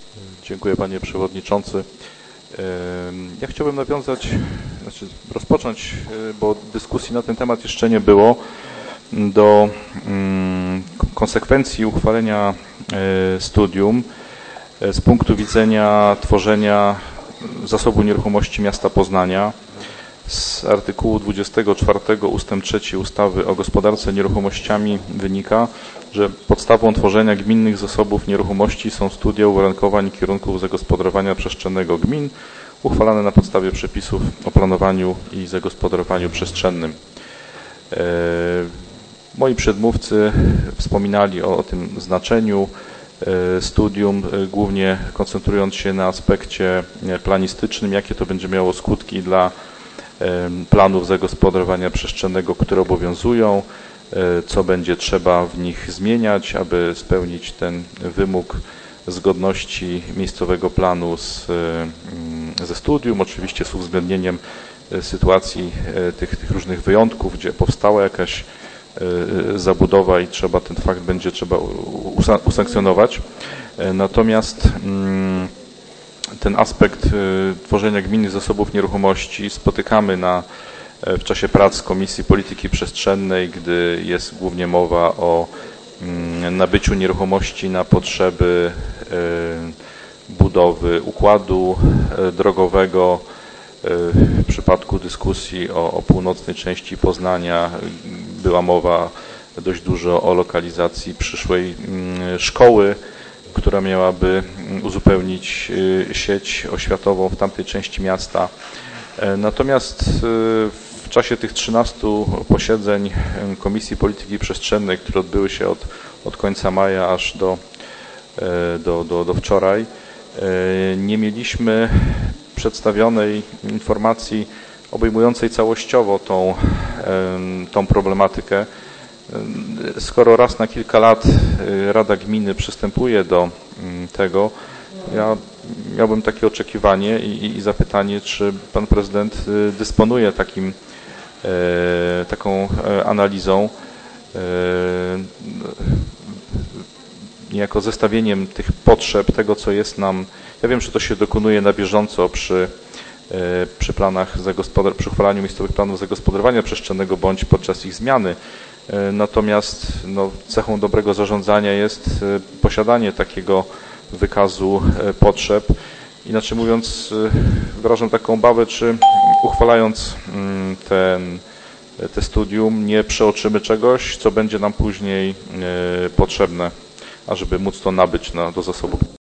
Dziękuję, panie przewodniczący. Ja chciałbym rozpocząć, bo dyskusji na ten temat jeszcze nie było, do konsekwencji uchwalenia studium z punktu widzenia tworzenia zasobu nieruchomości miasta Poznania. Z artykułu 24 ustęp 3 ustawy o gospodarce nieruchomościami wynika, że podstawą tworzenia gminnych zasobów nieruchomości są studia uwarunkowań i kierunków zagospodarowania przestrzennego gmin, uchwalane na podstawie przepisów o planowaniu i zagospodarowaniu przestrzennym. Moi przedmówcy wspominali o tym znaczeniu studium, głównie koncentrując się na aspekcie planistycznym, jakie to będzie miało skutki dla planów zagospodarowania przestrzennego, które obowiązują, co będzie trzeba w nich zmieniać, aby spełnić ten wymóg zgodności miejscowego planu ze studium, oczywiście z uwzględnieniem sytuacji tych różnych wyjątków, gdzie powstała jakaś zabudowa i ten fakt będzie trzeba usankcjonować. Natomiast ten aspekt tworzenia gminnych zasobów nieruchomości spotykamy w czasie prac Komisji Polityki Przestrzennej, gdy jest głównie mowa o nabyciu nieruchomości na potrzeby budowy układu drogowego. W przypadku dyskusji o północnej części Poznania była mowa dość dużo o lokalizacji przyszłej szkoły, która miałaby uzupełnić sieć oświatową w tamtej części miasta. Natomiast w czasie tych 13 posiedzeń Komisji Polityki Przestrzennej, które odbyły się od końca maja aż do wczoraj, nie mieliśmy przedstawionej informacji obejmującej całościowo tą problematykę. Skoro raz na kilka lat Rada Gminy przystępuje do tego, ja miałbym takie oczekiwanie i zapytanie, czy pan prezydent dysponuje taką analizą, niejako zestawieniem tych potrzeb, tego co jest nam. Ja wiem, że to się dokonuje na bieżąco przy planach przy uchwalaniu miejscowych planów zagospodarowania przestrzennego bądź podczas ich zmiany. Natomiast cechą dobrego zarządzania jest posiadanie takiego wykazu potrzeb. Inaczej mówiąc, wyrażam taką obawę, czy uchwalając te studium nie przeoczymy czegoś, co będzie nam później potrzebne, ażeby móc to nabyć do zasobu.